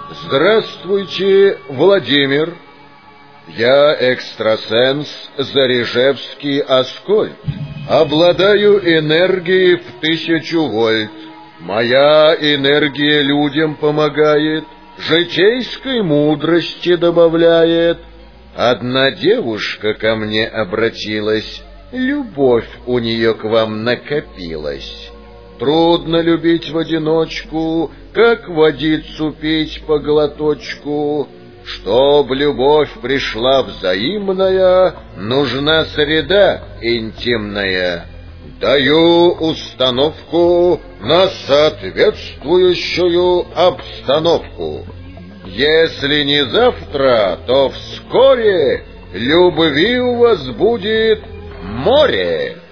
Здравствуйте, Владимир. Я экстрасенс Зарежевский Аскольд. Обладаю энергией в 1000 вольт. Моя энергия людям помогает, житейской мудрости добавляет. Одна девушка ко мне обратилась, любовь у нее к вам накопилась. Трудно любить в одиночку, как водицу пить по глоточку. Чтоб любовь пришла взаимная, нужна среда интимная. Даю установку на соответствующую обстановку. Если не завтра, то вскоре любви у вас будет море.